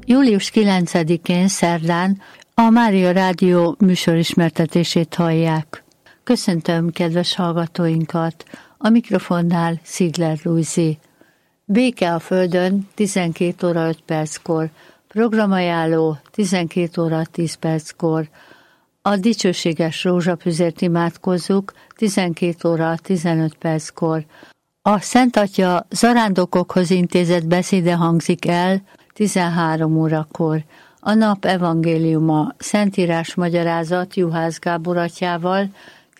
Július 9-én szerdán a Mária Rádió műsorismertetését hallják. Köszöntöm kedves hallgatóinkat, a mikrofonnál Szigler Lujzi. Béke a Földön 12 óra 5 perckor, programajánló 12 óra 10 perckor, a dicsőséges rózsafüzért imádkozzuk 12 óra 15 perckor, a Szent Atya zarándokokhoz intézett beszéde hangzik el 13 órakor. A nap evangéliuma Szentírás magyarázat Juhász Gábor atyával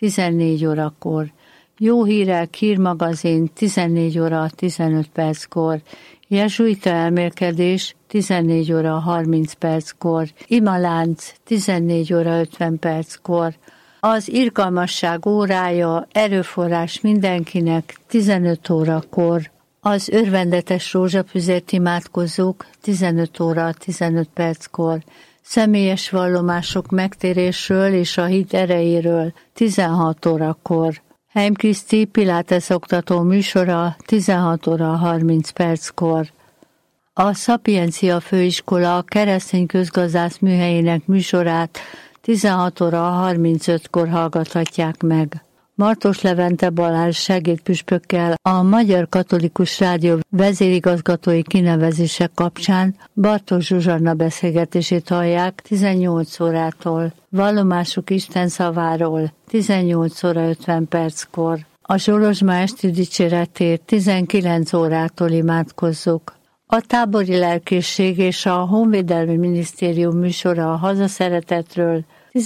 14 órakor. Jó hírek hírmagazin 14 óra 15 perckor. Jezsuita elmélkedés 14 óra 30 perckor. Imalánc 14 óra 50 perckor. Az irgalmasság órája erőforrás mindenkinek 15 órakor. Az örvendetes rózsafüzért imádkozzuk 15 óra 15 perckor. Személyes vallomások megtérésről és a hit erejéről 16 órakor. Heim Kriszti Pilates oktató műsora 16 óra 30 perckor. A Szapiencia Főiskola keresztény közgazdász műhelyének műsorát 16 óra 35-kor hallgathatják meg. Martos Levente Balázs segédpüspökkel a Magyar Katolikus Rádió vezérigazgatói kinevezése kapcsán Bartók Zsuzsanna beszélgetését hallják 18 órától. Vallomásuk Isten szaváról 18 óra 50 perckor. A Zsolozsma esti dicséretért 19 órától imádkozzuk. A tábori lelkészség és a Honvédelmi Minisztérium műsora a hazaszeretetről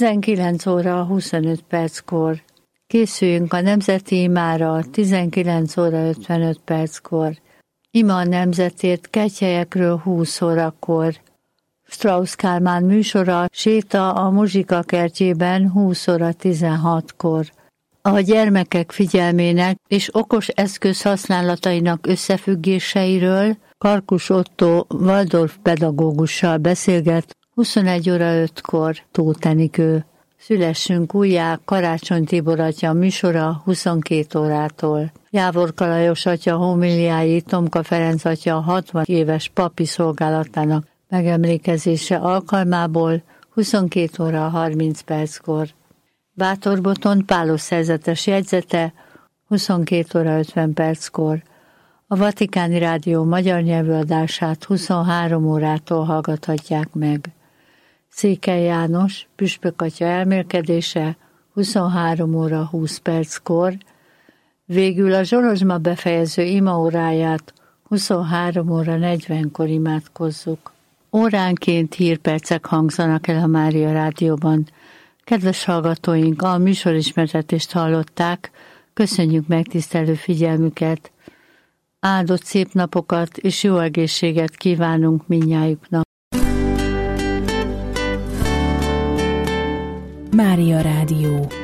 19 óra 25 perckor. Készüljünk a nemzeti imára 19 óra 55 perckor. Ima a nemzetért kegyhelyekről 20 órakor. Strauss Kálmán műsora séta a Muzsika kertjében 20 óra 16-kor. A gyermekek figyelmének és okos eszköz használatainak összefüggéseiről Karkus Ottó Waldorf pedagógussal beszélget 21 óra 5-kor Tóth Enikő. Szülessünk újjá Karácsony Tibor atya műsora 22 órától. Jávorka Lajos atya homiliái Tomka Ferenc atya 60 éves papi szolgálatának megemlékezése alkalmából 22 óra 30 perckor. Bátor Botond Pálos szerzetes jegyzete 22 óra 50 perckor. A Vatikáni Rádió magyar nyelvű adását 23 órától hallgathatják meg. Székely János püspökatya elmélkedése 23 óra 20 perckor, végül a Zsolozsma befejező imaóráját 23 óra 40-kor imádkozzuk. Óránként hírpercek hangzanak el a Mária Rádióban. Kedves hallgatóink, a műsorismertetést hallották, köszönjük megtisztelő figyelmüket, áldott szép napokat és jó egészséget kívánunk mindnyájuknak. Mária Rádió.